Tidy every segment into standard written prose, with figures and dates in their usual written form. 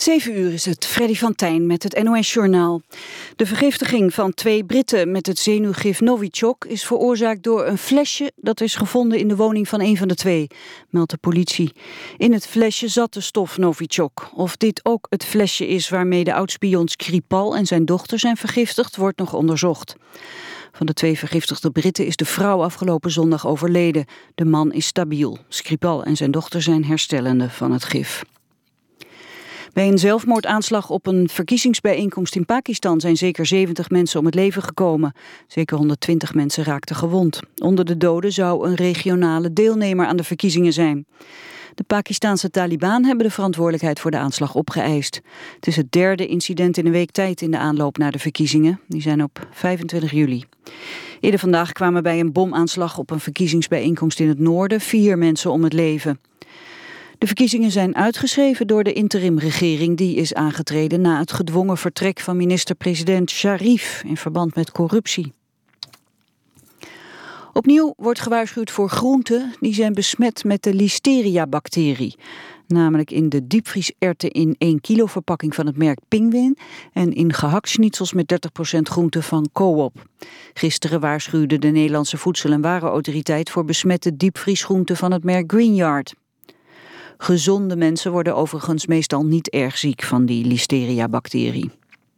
7 uur is het, Freddy van Tijn met het NOS-journaal. De vergiftiging van 2 Britten met het zenuwgif Novichok is veroorzaakt door een flesje dat is gevonden in de woning van een van de 2, meldt de politie. In het flesje zat de stof Novichok. Of dit ook het flesje is waarmee de oudspion Skripal en zijn dochter zijn vergiftigd, wordt nog onderzocht. Van de 2 vergiftigde Britten is de vrouw afgelopen zondag overleden. De man is stabiel. Skripal en zijn dochter zijn herstellende van het gif. Bij een zelfmoordaanslag op een verkiezingsbijeenkomst in Pakistan zijn zeker 70 mensen om het leven gekomen. Zeker 120 mensen raakten gewond. Onder de doden zou een regionale deelnemer aan de verkiezingen zijn. De Pakistanse Taliban hebben de verantwoordelijkheid voor de aanslag opgeëist. Het is het 3e incident in een week tijd in de aanloop naar de verkiezingen. Die zijn op 25 juli. Eerder vandaag kwamen bij een bomaanslag op een verkiezingsbijeenkomst in het noorden 4 mensen om het leven. De verkiezingen zijn uitgeschreven door de interimregering die is aangetreden na het gedwongen vertrek van minister-president Sharif in verband met corruptie. Opnieuw wordt gewaarschuwd voor groenten die zijn besmet met de listeria-bacterie. Namelijk in de diepvrieserwten in 1 kilo verpakking van het merk Pinguin en in gehaktschnitzels met 30% groente van Coop. Gisteren waarschuwde de Nederlandse Voedsel- en Warenautoriteit voor besmette diepvriesgroenten van het merk Greenyard. Gezonde mensen worden overigens meestal niet erg ziek van die listeria-bacterie.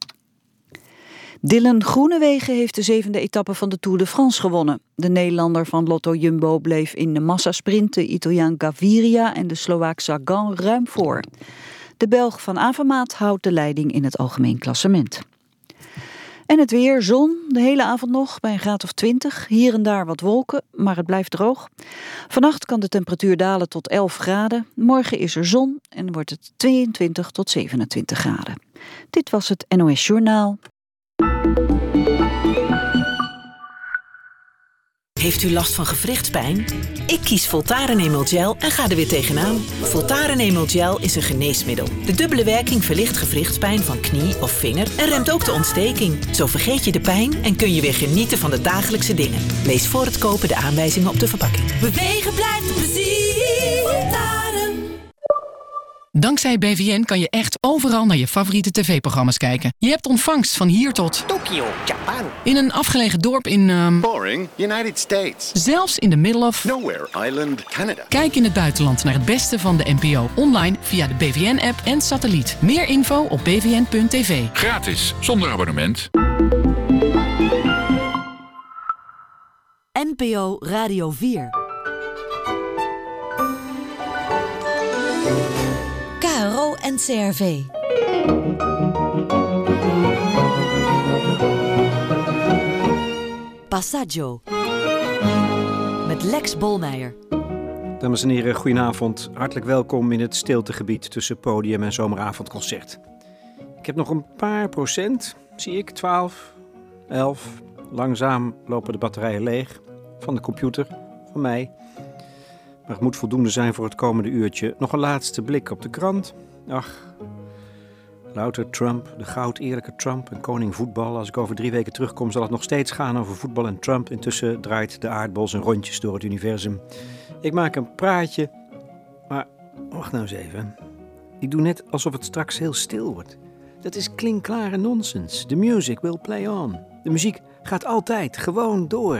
Dylan Groenewegen heeft de 7e etappe van de Tour de France gewonnen. De Nederlander van Lotto Jumbo bleef in de massasprint de Italiaan Gaviria en de Slovaak Sagan ruim voor. De Belg van Avermaat houdt de leiding in het algemeen klassement. En het weer, zon, de hele avond nog bij een graad of 20. Hier en daar wat wolken, maar het blijft droog. Vannacht kan de temperatuur dalen tot 11 graden. Morgen is er zon en wordt het 22 tot 27 graden. Dit was het NOS Journaal. Heeft u last van gewrichtspijn? Ik kies Voltaren Emel Gel en ga er weer tegenaan. Voltaren Emel Gel is een geneesmiddel. De dubbele werking verlicht gewrichtspijn van knie of vinger en remt ook de ontsteking. Zo vergeet je de pijn en kun je weer genieten van de dagelijkse dingen. Lees voor het kopen de aanwijzingen op de verpakking. Bewegen blijft plezier. Voltaren. Dankzij BVN kan je echt overal naar je favoriete tv-programma's kijken. Je hebt ontvangst van hier tot Tokio, Japan. in een afgelegen dorp in Boring, United States. zelfs in the middle of Nowhere, Island, Canada. Kijk in het buitenland naar het beste van de NPO online via de BVN-app en satelliet. Meer info op bvn.tv. Gratis, zonder abonnement. NPO Radio 4. KRO en CRV. Passaggio. Met Lex Bolmeijer. Dames en heren, goedenavond. Hartelijk welkom in het stiltegebied tussen podium en zomeravondconcert. Ik heb nog een paar procent, zie ik, 12, 11. Langzaam lopen de batterijen leeg van de computer, van mij. Maar het moet voldoende zijn voor het komende uurtje. Nog een laatste blik op de krant. Ach, louter Trump, de goud-eerlijke Trump en koning voetbal. Als ik over 3 weken terugkom zal het nog steeds gaan over voetbal en Trump. Intussen draait de aardbol zijn rondjes door het universum. Ik maak een praatje, maar wacht nou eens even. Ik doe net alsof het straks heel stil wordt. Dat is klinkklare nonsens. The music will play on. De muziek gaat altijd gewoon door.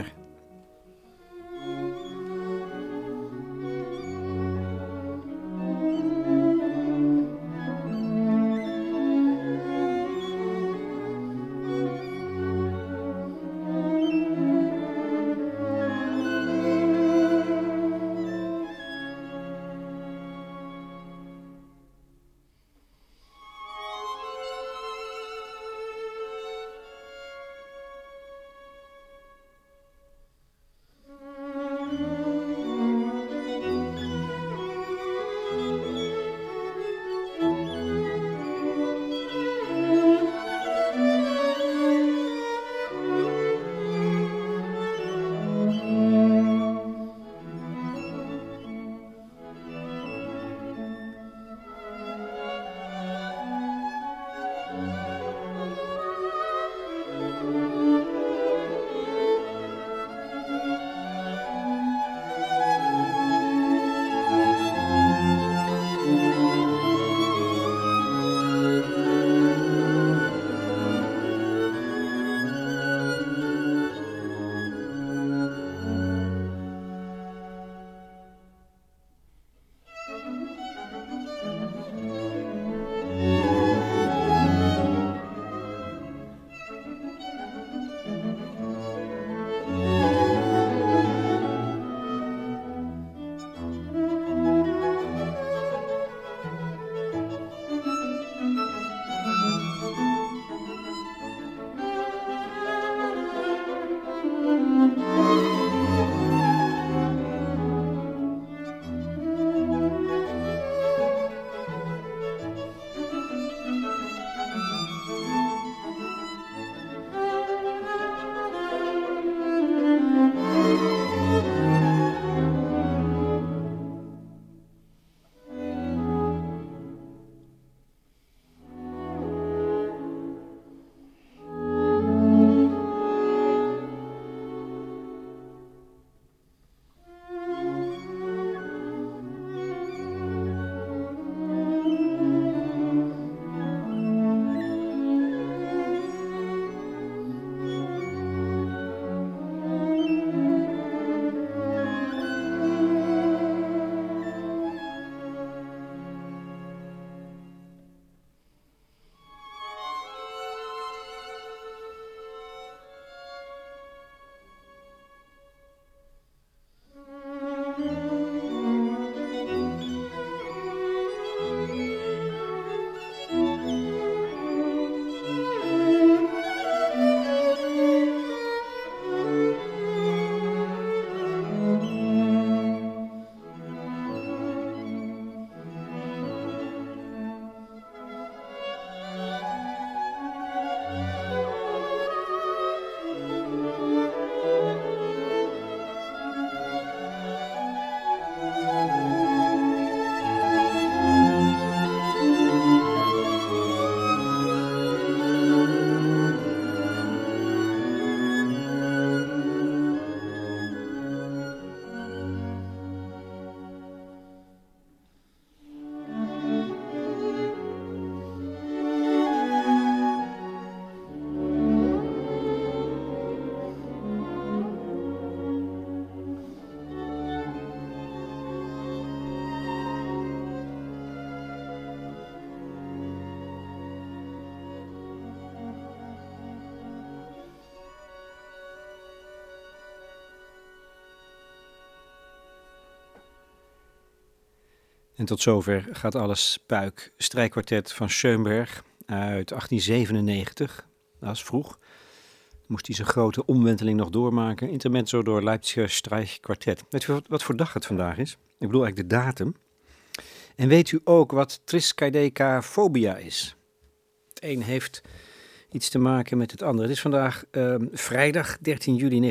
En tot zover gaat alles puik. Strijkkwartet van Schoenberg uit 1897. Dat is vroeg. Moest hij zijn grote omwenteling nog doormaken. Intermezzo door Leipziger Strijkkwartet. Weet u wat voor dag het vandaag is? Ik bedoel eigenlijk de datum. En weet u ook wat triskaidekafobia is? Het een heeft iets te maken met het andere. Het is vandaag vrijdag 13 juli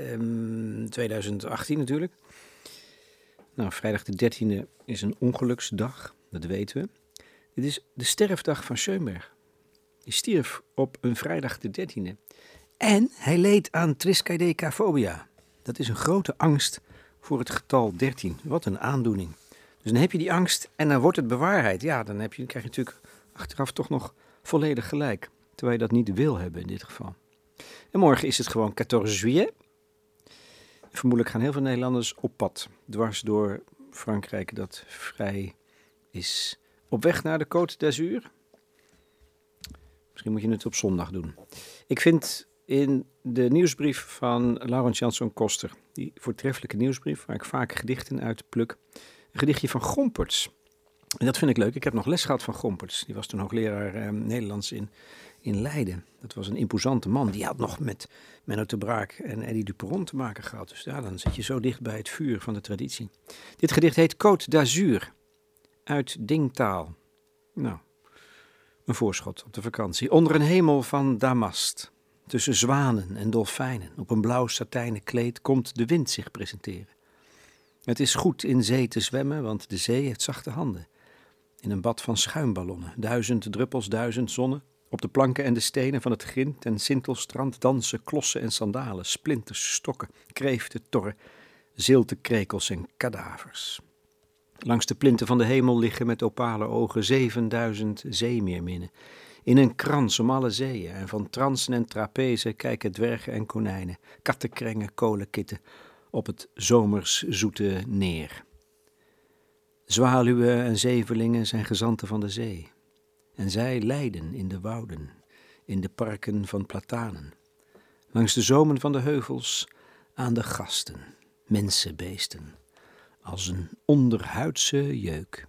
2018 natuurlijk. Nou, vrijdag de 13e is een ongeluksdag, dat weten we. Dit is de sterfdag van Schoenberg. Hij stierf op een vrijdag de 13e. En hij leed aan triskaidekafobia. Dat is een grote angst voor het getal 13. Wat een aandoening. Dus dan heb je die angst en dan wordt het bewaarheid. Ja, dan krijg je natuurlijk achteraf toch nog volledig gelijk. Terwijl je dat niet wil hebben in dit geval. En morgen is het gewoon 14 juillet. Vermoedelijk gaan heel veel Nederlanders op pad. Dwars door Frankrijk dat vrij is. Op weg naar de Côte d'Azur. Misschien moet je het op zondag doen. Ik vind in de nieuwsbrief van Laurens Janszoon Koster, die voortreffelijke nieuwsbrief, waar ik vaak gedichten uit pluk, een gedichtje van Gompertz. En dat vind ik leuk. Ik heb nog les gehad van Gompertz. Die was toen hoogleraar Nederlands in Leiden. Dat was een imposante man. Die had nog met Menno te Braak en Eddy Duperon te maken gehad. Dus ja, dan zit je zo dicht bij het vuur van de traditie. Dit gedicht heet Côte d'Azur uit Dingtaal. Nou, een voorschot op de vakantie. Onder een hemel van damast, tussen zwanen en dolfijnen, op een blauw satijnen kleed, komt de wind zich presenteren. Het is goed in zee te zwemmen, want de zee heeft zachte handen. In een bad van schuimballonnen, 1000 druppels, 1000 zonnen. Op de planken en de stenen van het Grint en Sintelstrand dansen klossen en sandalen, splinters, stokken, kreeften, torren, ziltekrekels en kadavers. Langs de plinten van de hemel liggen met opale ogen 7000 zeemeerminnen. In een krans om alle zeeën en van transen en trapezen kijken dwergen en konijnen, kattenkrengen, kolenkitten op het zomers zoete neer. Zwaluwen en zevelingen zijn gezanten van de zee. En zij lijden in de wouden, in de parken van platanen. Langs de zomen van de heuvels aan de gasten, mensenbeesten, als een onderhuidse jeuk.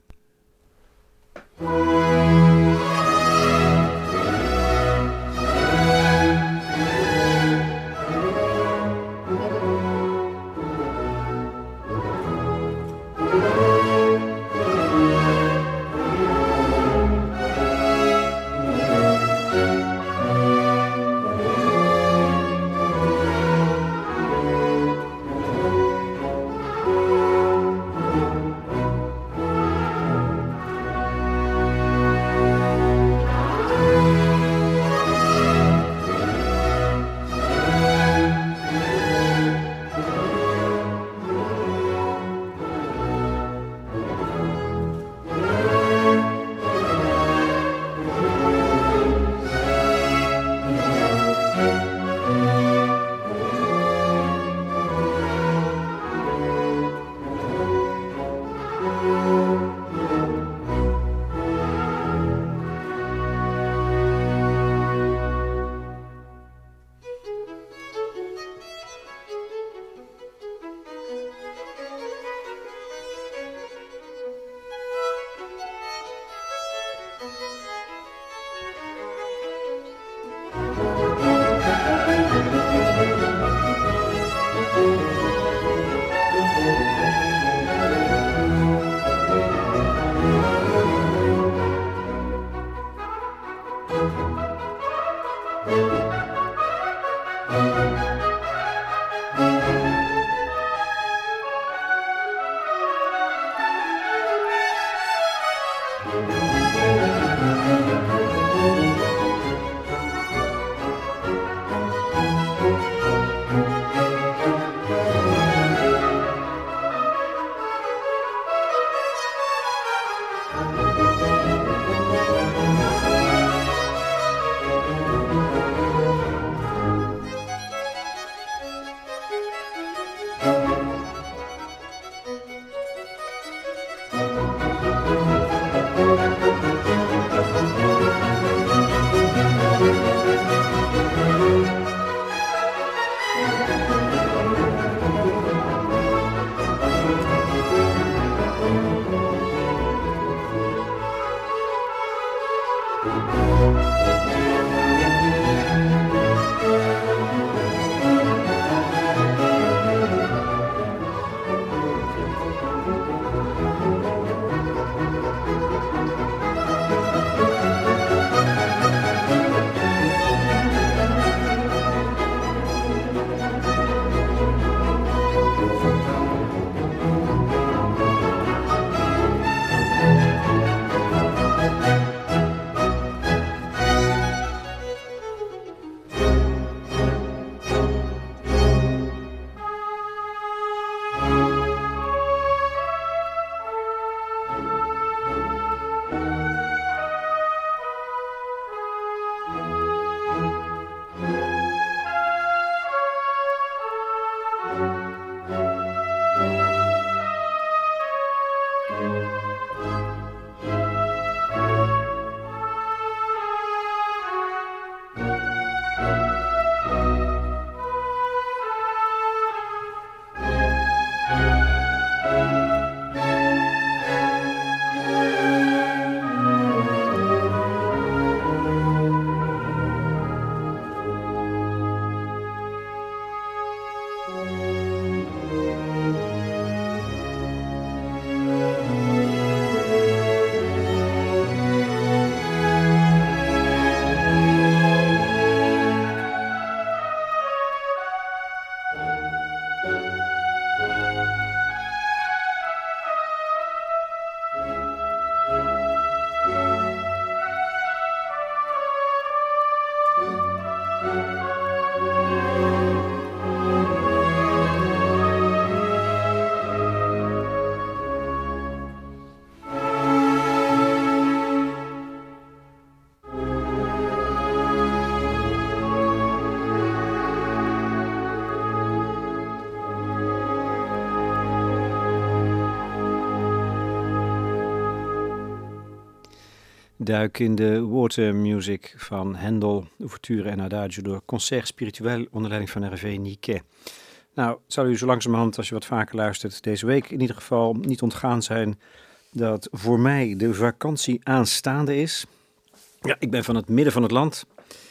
Duik in de watermusic van Handel, ouverture en adagio door Concert Spirituel onder leiding van Hervé Niquet. Nou, het zal u zo langzamerhand, als je wat vaker luistert, deze week in ieder geval niet ontgaan zijn dat voor mij de vakantie aanstaande is. Ja, ik ben van het midden van het land.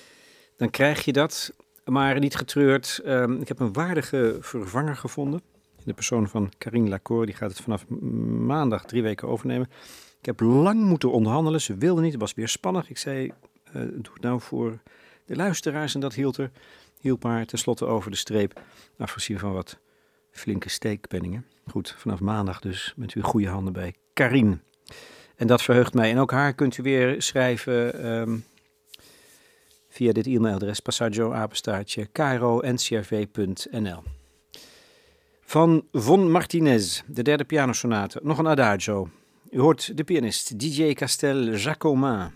Dan krijg je dat, maar niet getreurd. Ik heb een waardige vervanger gevonden. In de persoon van Karine Lacour, die gaat het vanaf maandag 3 weken overnemen. Ik heb lang moeten onderhandelen, ze wilde niet, het was weer spannend. Ik zei, doe het nou voor de luisteraars en dat hielp haar tenslotte over de streep. Afgezien van wat flinke steekpenningen. Goed, vanaf maandag dus bent u in goede handen bij Karine. En dat verheugt mij. En ook haar kunt u weer schrijven via dit e-mailadres passaggio@kro-ncrv.nl. Van Von Martinez, de 3e pianosonate, nog een adagio. U hoort de pianist DJ Castel Jacomin.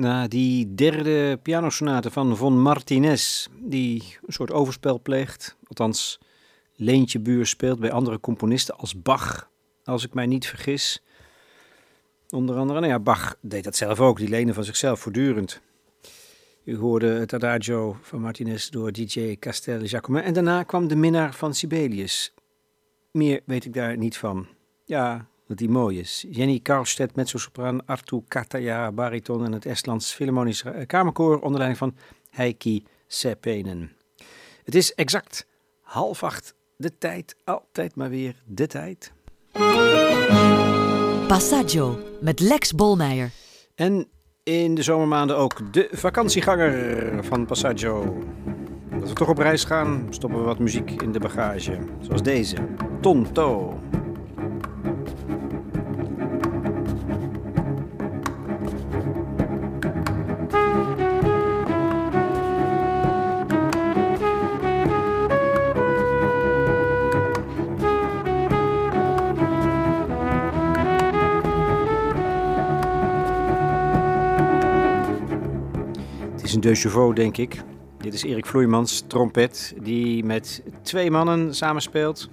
Na die derde pianosonate van Von Martinez, die een soort overspel pleegt, althans leentje buur speelt bij andere componisten als Bach, als ik mij niet vergis. Onder andere, Bach deed dat zelf ook, die leende van zichzelf voortdurend. U hoorde het Adagio van Martinez door DJ Castel-Jacquemin en daarna kwam de minnaar van Sibelius. Meer weet ik daar niet van. Ja, dat die mooi is. Jenny Karlstedt, mezzosopraan, Artu Kataja, bariton en het Estlands Philharmonisch Kamerkoor onder leiding van Heikki Seppänen. Het is exact 7:30, de tijd, altijd maar weer de tijd. Passaggio met Lex Bolmeijer. En in de zomermaanden ook de vakantieganger van Passaggio. Als we toch op reis gaan, stoppen we wat muziek in de bagage. Zoals deze, Tonto. Een deux chevaux, denk ik. Dit is Erik Vloeimans, trompet, die met 2 mannen samenspeelt.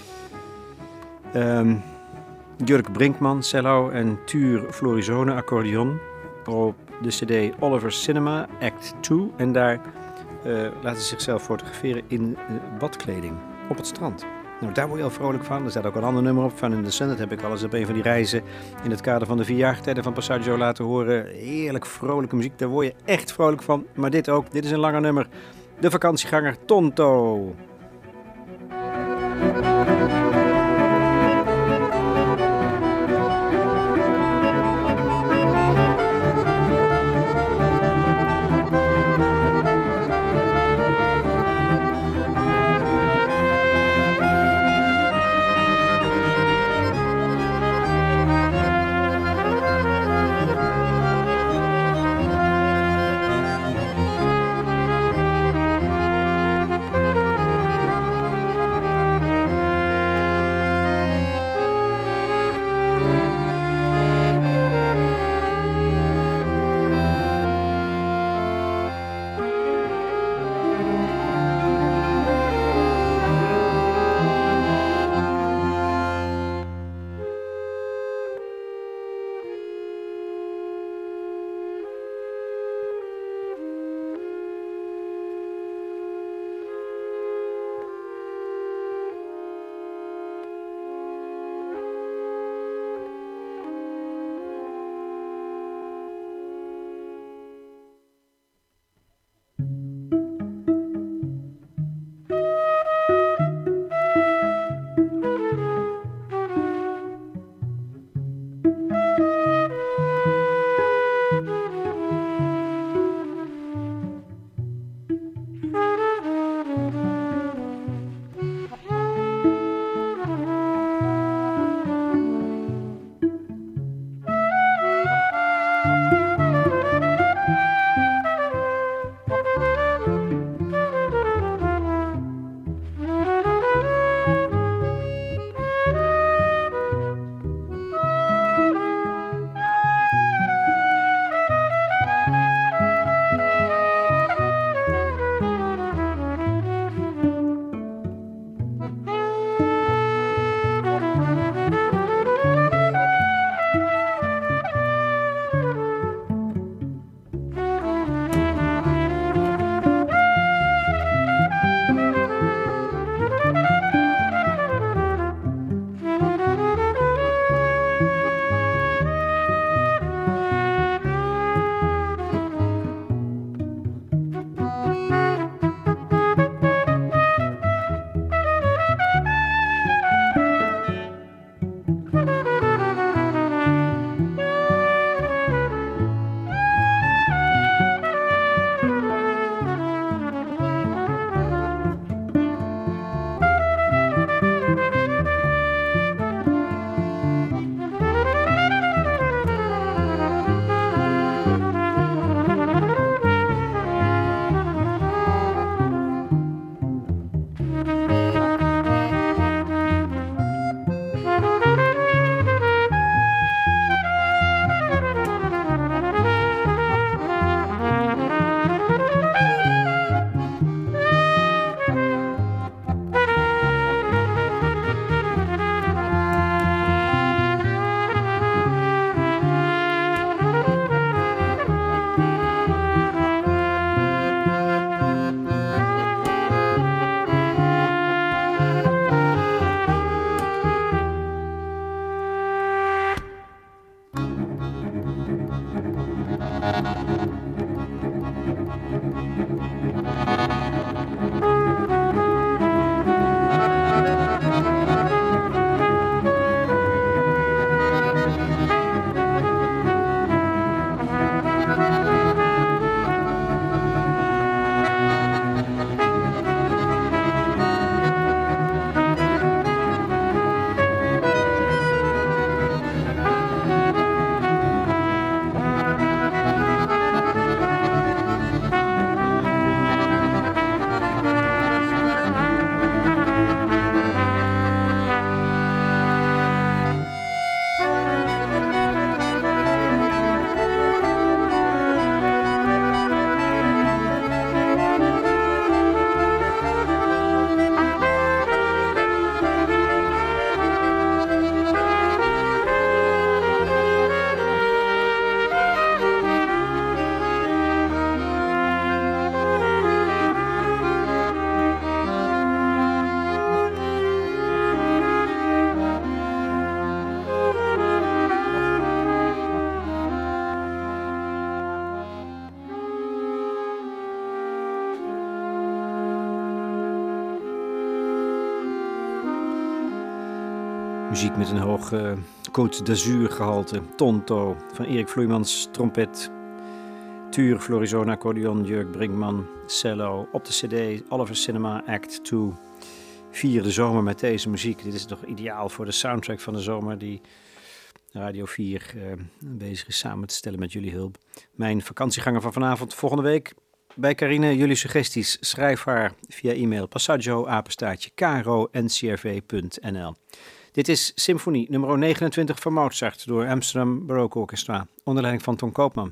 Jurk Brinkman, cello en Tuur Florizone, accordeon. Op de cd Oliver Cinema, Act 2. En daar laten ze zichzelf fotograferen in badkleding op het strand. Nou, daar word je al vrolijk van. Er staat ook een ander nummer op, Fun in the Sun. Dat heb ik al eens op een van die reizen in het kader van de 4-jaargetijden van Passaggio laten horen. Heerlijk vrolijke muziek, daar word je echt vrolijk van. Maar dit ook, dit is een langer nummer. De vakantieganger Tonto. Muziek met een hoog Côte d'Azur gehalte. Tonto van Erik Vloeimans, trompet. Tuur, Florizona, accordeon, Jurk Brinkman, cello. Op de cd, Oliver Cinema, Act 2. Vier de zomer met deze muziek. Dit is toch ideaal voor de soundtrack van de zomer die Radio 4 bezig is samen te stellen met jullie hulp. Mijn vakantieganger van vanavond, volgende week bij Carine. Jullie suggesties, schrijf haar via e-mail passaggio@kro-ncrv.nl. Dit is Symfonie nummer 29 van Mozart door Amsterdam Baroque Orchestra onder leiding van Ton Koopman.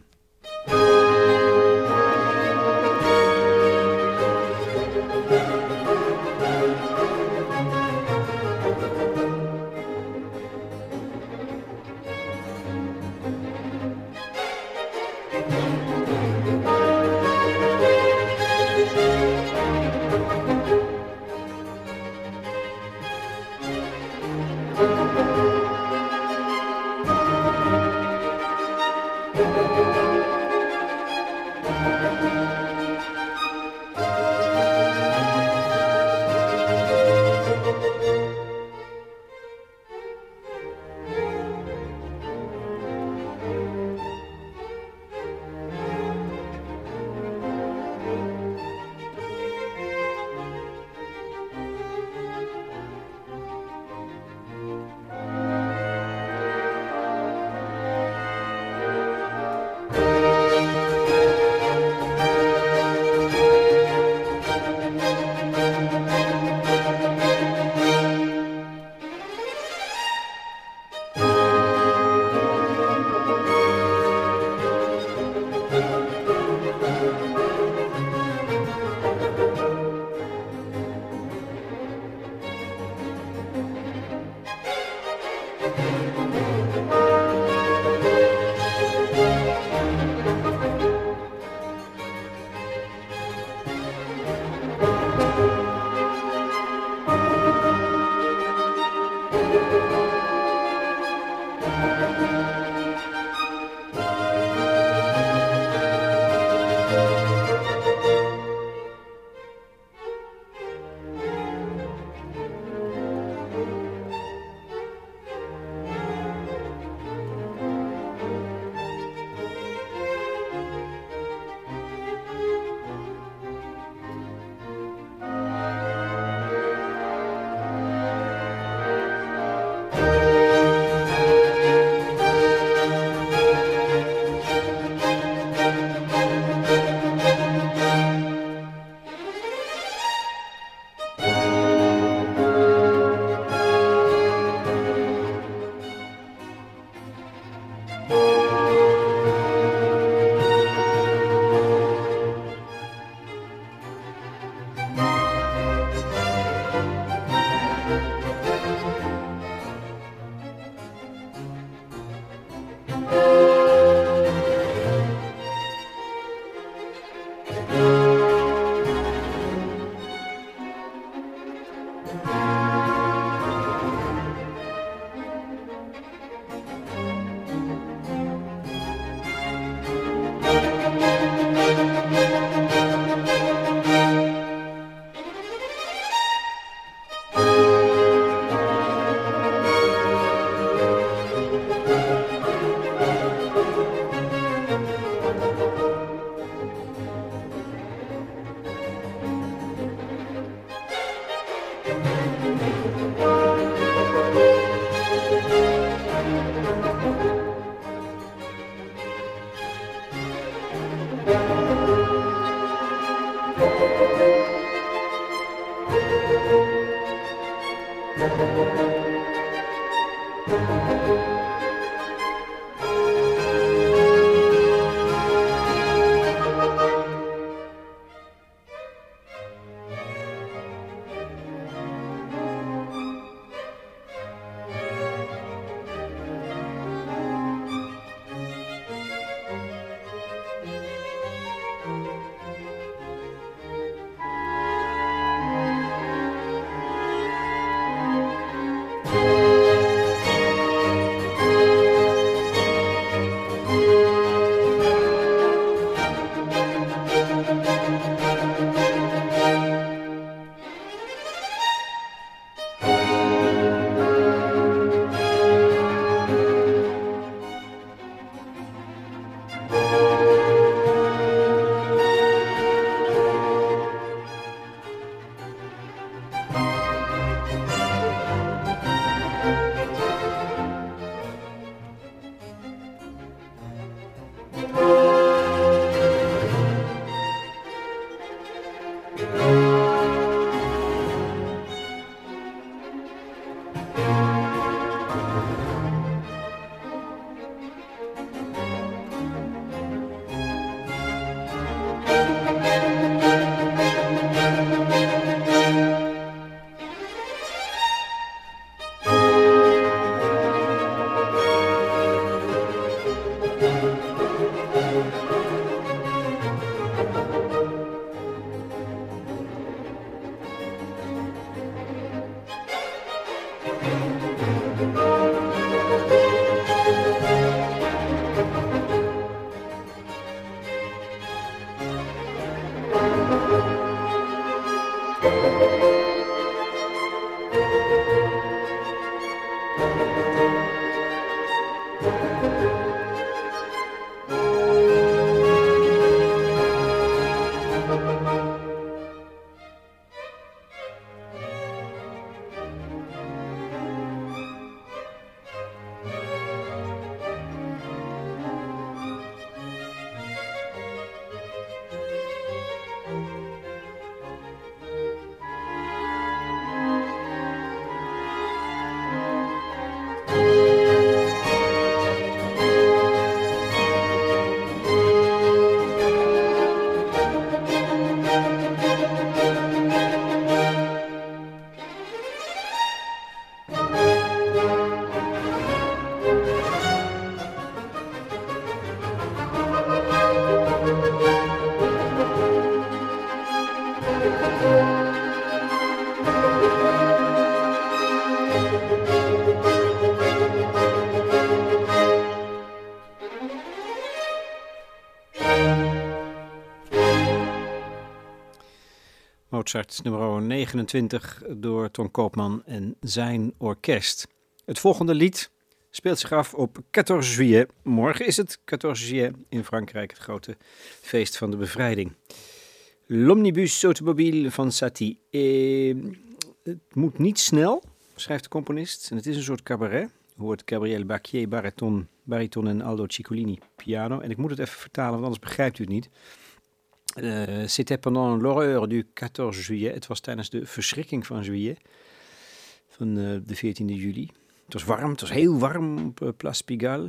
Mozart nummer 29 door Ton Koopman en zijn orkest. Het volgende lied speelt zich af op 14 juillet. Morgen is het 14 juillet in Frankrijk, het grote feest van de bevrijding. L'Omnibus Automobile van Satie. Het moet niet snel, schrijft de componist. En het is een soort cabaret. Je hoort Gabriel Bacquier, bariton en Aldo Ciccolini, piano. En ik moet het even vertalen, want anders begrijpt u het niet. C'était pendant l'horreur du 14 juillet. Het was tijdens de verschrikking van juillet, van de 14e juli. Het was warm, het was heel warm op Place Pigalle.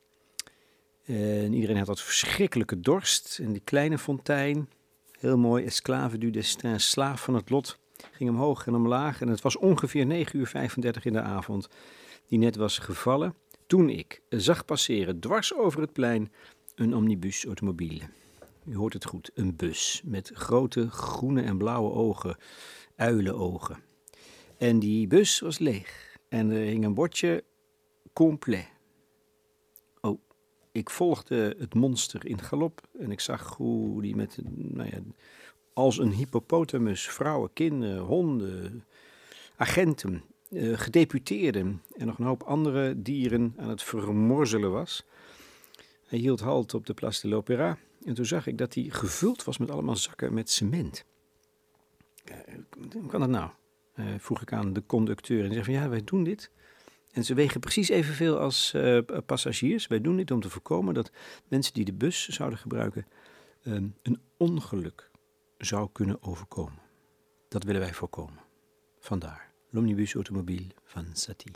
En iedereen had dat verschrikkelijke dorst. En die kleine fontein, heel mooi, esclave du destin, slaaf van het lot, ging omhoog en omlaag. En het was ongeveer 9:35 in de avond, die net was gevallen, toen ik zag passeren dwars over het plein een omnibus automobile. U hoort het goed, een bus met grote groene en blauwe ogen, uilenogen. En die bus was leeg en er hing een bordje complet. Oh, ik volgde het monster in galop en ik zag hoe die met, als een hippopotamus, vrouwen, kinderen, honden, agenten, gedeputeerden en nog een hoop andere dieren aan het vermorzelen was. Hij hield halt op de Place de l'Opéra. En toen zag ik dat hij gevuld was met allemaal zakken met cement. Hoe kan dat nou? Vroeg ik aan de conducteur. En hij zei van ja, wij doen dit. En ze wegen precies evenveel als passagiers. Wij doen dit om te voorkomen dat mensen die de bus zouden gebruiken een ongeluk zou kunnen overkomen. Dat willen wij voorkomen. Vandaar l'Omnibus Automobile van Satie.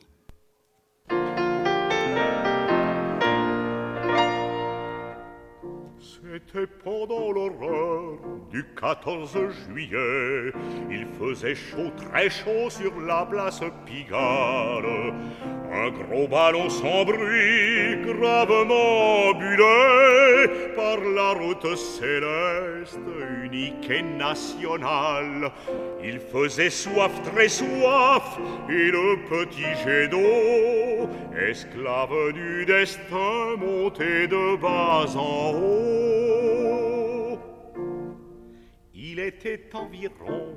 C'était pendant l'horreur du 14 juillet. Il faisait chaud, très chaud sur la place Pigalle. Un gros ballon sans bruit, gravement ambulait par la route céleste, unique et nationale. Il faisait soif, très soif, et le petit jet d'eau, esclave du destin, montait de bas en haut. Il était environ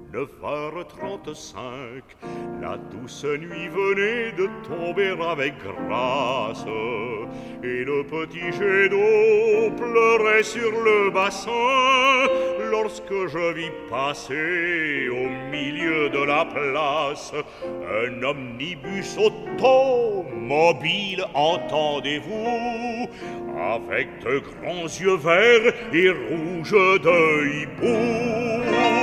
9h35, la douce nuit venait de tomber avec grâce, et le petit jet d'eau pleurait sur le bassin, lorsque je vis passer au milieu de la place un omnibus automobile, entendez-vous, avec de grands yeux verts et rouges de hibou.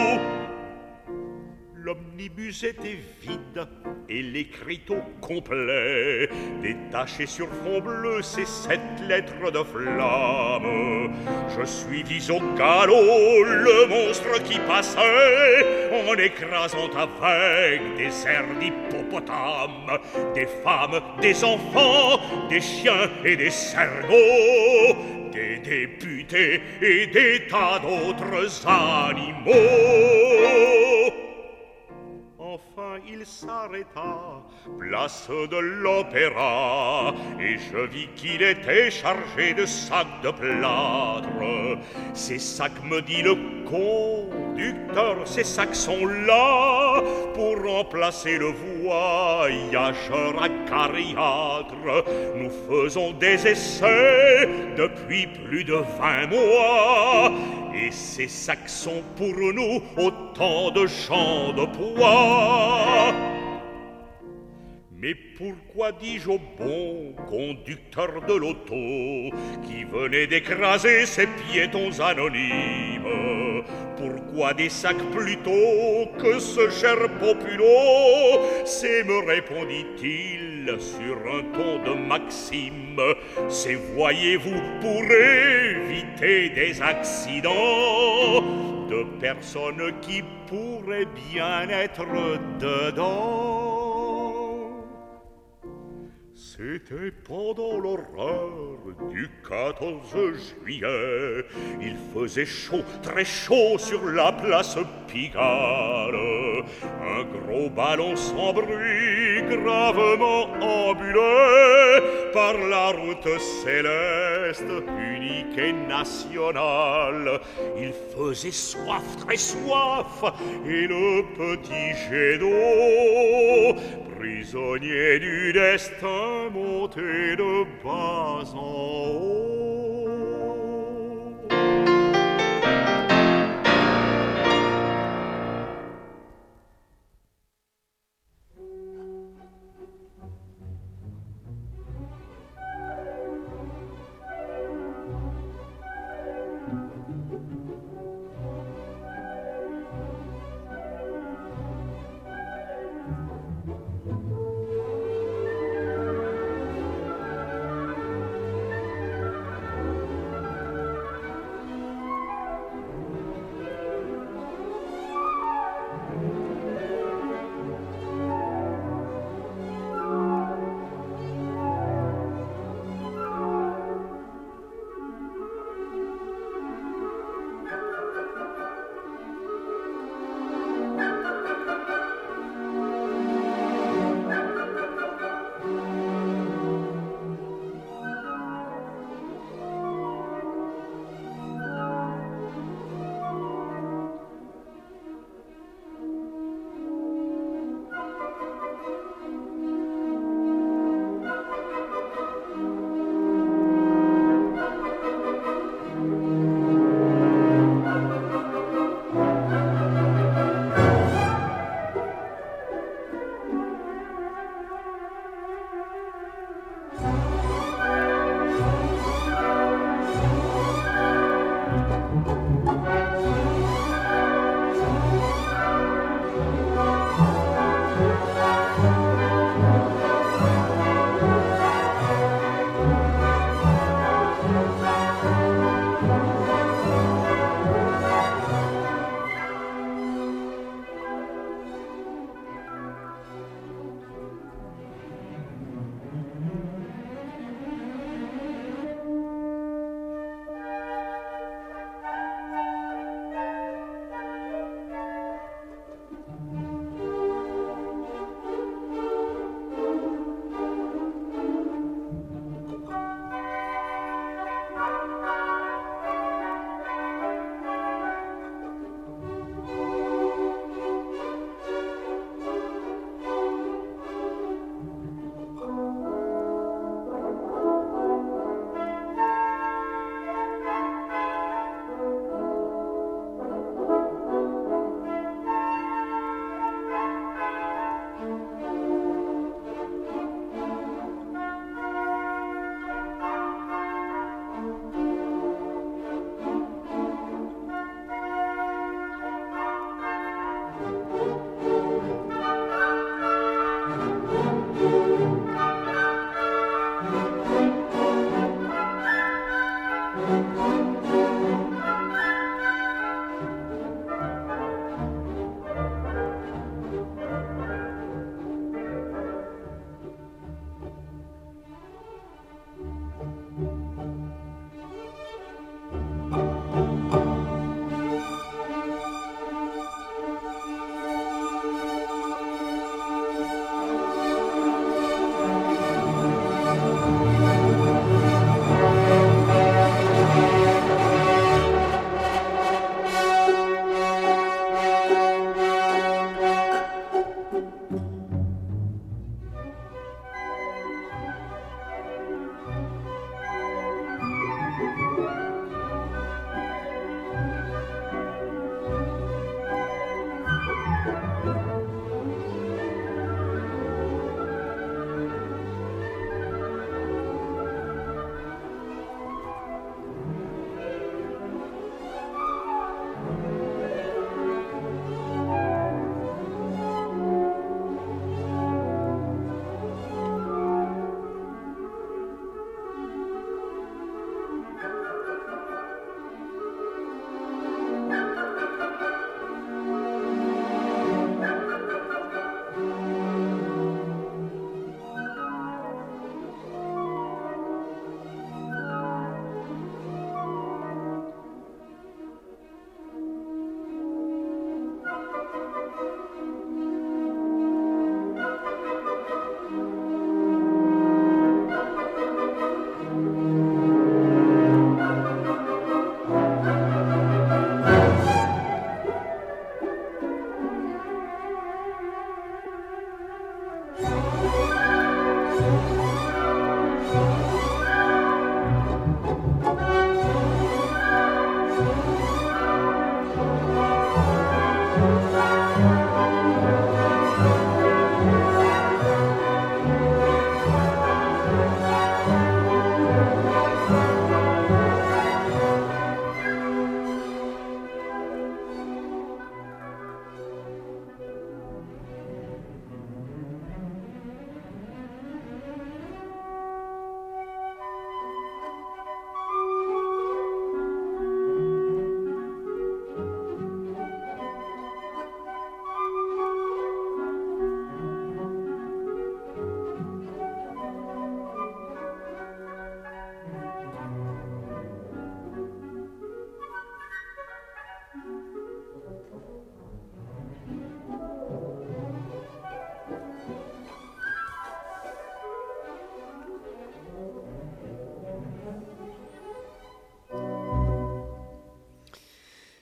L'omnibus était vide et l'écriteau complet, détaché sur fond bleu ces 7 lettres de flamme. Je suivis au galop le monstre qui passait, en écrasant avec des airs d'hippopotame des femmes, des enfants, des chiens et des cerveaux, des députés et des tas d'autres animaux. Enfin, il s'arrêta, place de l'Opéra, et je vis qu'il était chargé de sacs de plâtre. Ces sacs, me dit le conducteur, ces sacs sont là pour remplacer le voyageur acariâtre. Nous faisons des essais depuis plus de 20 mois, et ces sacs sont pour nous autant de champs de poids. Mais pourquoi, dis-je au bon conducteur de l'auto qui venait d'écraser ces piétons anonymes, pourquoi des sacs plutôt que ce cher populo? C'est, me répondit-il sur un ton de maxime, c'est, voyez-vous, pour éviter des accidents de personnes qui pourraient bien être dedans. C'était pendant l'horreur du 14 juillet. Il faisait chaud, très chaud sur la place Pigalle. Un gros ballon sans bruit gravement ambulait par la route céleste, unique et nationale. Il faisait soif, très soif, et le petit jet d'eau, prisonnier du destin, monté de bas en haut.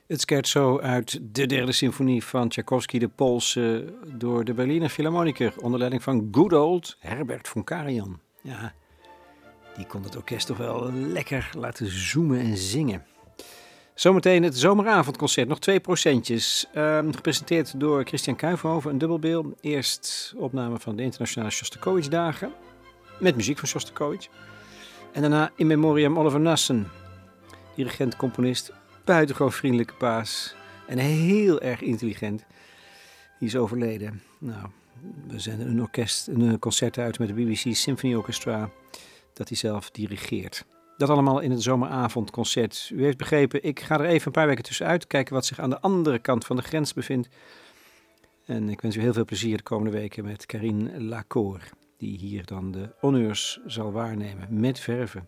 Het scherzo uit de derde symfonie van Tchaikovsky, de Poolse, door de Berliner Philharmoniker onder leiding van good old Herbert von Karajan. Ja, die kon het orkest toch wel lekker laten zoomen en zingen. Zometeen het zomeravondconcert, nog 2%. Gepresenteerd door Christian Kuijfhoven, een dubbelbil. Eerst opname van de internationale Shostakovich-dagen, met muziek van Shostakovich. En daarna in memoriam Oliver Nassen, dirigent, componist, buitengewoon vriendelijke baas en heel erg intelligent. Die is overleden. Nou, we zenden een concert uit met de BBC Symphony Orchestra dat hij zelf dirigeert. Dat allemaal in het zomeravondconcert. U heeft begrepen, ik ga er even een paar weken tussenuit, kijken wat zich aan de andere kant van de grens bevindt. En ik wens u heel veel plezier de komende weken met Karine Lacour, die hier dan de honneurs zal waarnemen met verven.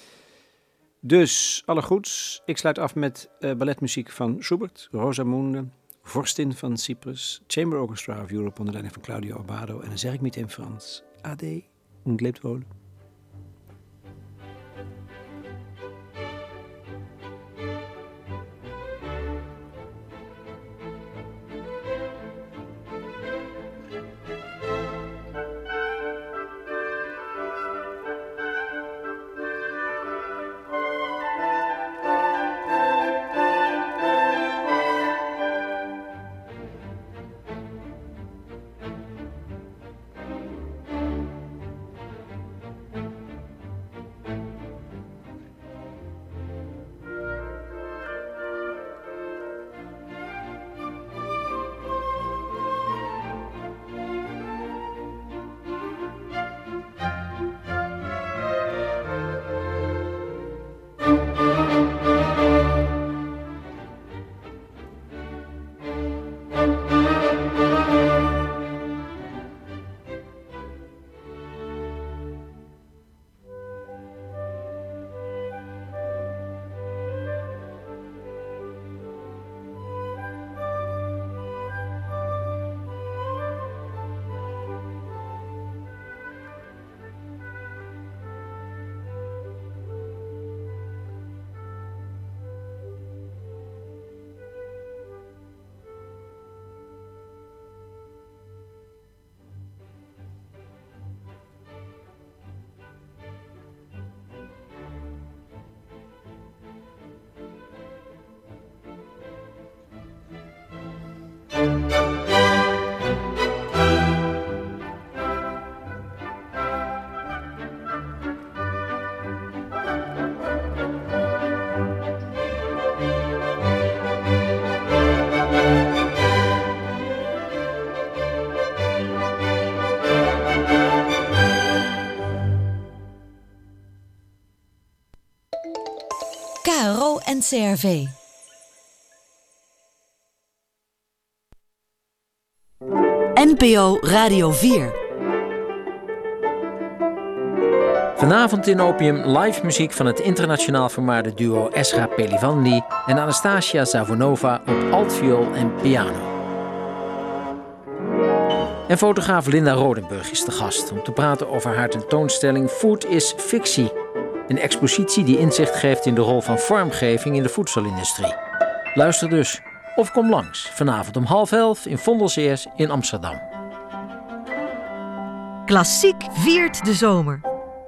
Dus, alle goeds. Ik sluit af met balletmuziek van Schubert, Rosamunde, Vorstin van Cyprus, Chamber Orchestra of Europe onder leiding van Claudio Abbado. En dan zeg ik met in Frans, Ade und lebt wohl. KRO NCRV. NPO Radio 4. Vanavond in Opium live muziek van het internationaal vermaarde duo Esra Pelivandi en Anastasia Savonova op altviool en piano. En fotograaf Linda Rodenburg is de gast om te praten over haar tentoonstelling Food is Fictie. Een expositie die inzicht geeft in de rol van vormgeving in de voedselindustrie. Luister dus of kom langs vanavond om 10:30 in Vondelzeers in Amsterdam. Klassiek viert de zomer.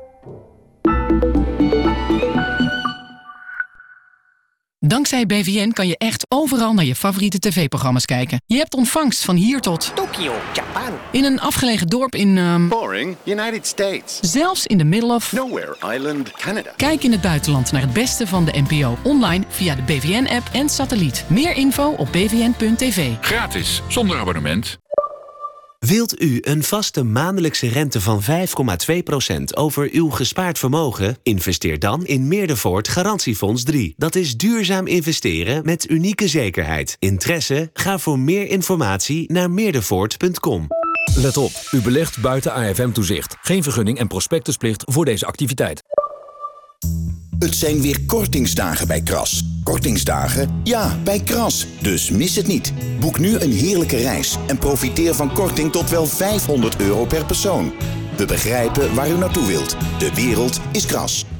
Dankzij BVN kan je echt overal naar je favoriete tv-programma's kijken. Je hebt ontvangst van hier tot Tokyo, Japan. in een afgelegen dorp in Boring, United States. zelfs in the middle of Nowhere Island, Canada. Kijk in het buitenland naar het beste van de NPO online via de BVN-app en satelliet. Meer info op bvn.tv. Gratis, zonder abonnement. Wilt u een vaste maandelijkse rente van 5,2% over uw gespaard vermogen? Investeer dan in Meerdervoort Garantiefonds 3. Dat is duurzaam investeren met unieke zekerheid. Interesse? Ga voor meer informatie naar meerdervoort.com. Let op, u belegt buiten AFM-toezicht. Geen vergunning en prospectusplicht voor deze activiteit. Het zijn weer kortingsdagen bij Kras. Kortingsdagen? Ja, bij Kras. Dus mis het niet. Boek nu een heerlijke reis en profiteer van korting tot wel €500 per persoon. We begrijpen waar u naartoe wilt. De wereld is Kras.